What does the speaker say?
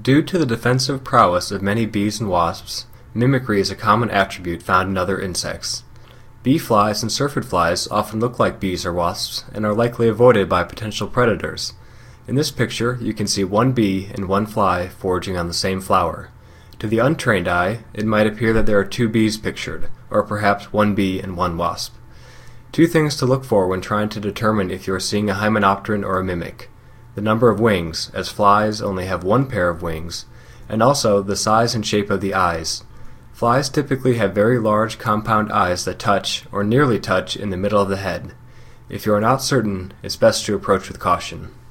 Due to the defensive prowess of many bees and wasps, mimicry is a common attribute found in other insects. Bee flies and syrphid flies often look like bees or wasps and are likely avoided by potential predators. In this picture, you can see one bee and one fly foraging on the same flower. To the untrained eye, it might appear that there are two bees pictured, or perhaps one bee and one wasp. Two things to look for when trying to determine if you are seeing a hymenopteron or a mimic: the number of wings, as flies only have one pair of wings, and also the size and shape of the eyes. Flies typically have very large compound eyes that touch, or nearly touch, in the middle of the head. If you are not certain, it's best to approach with caution.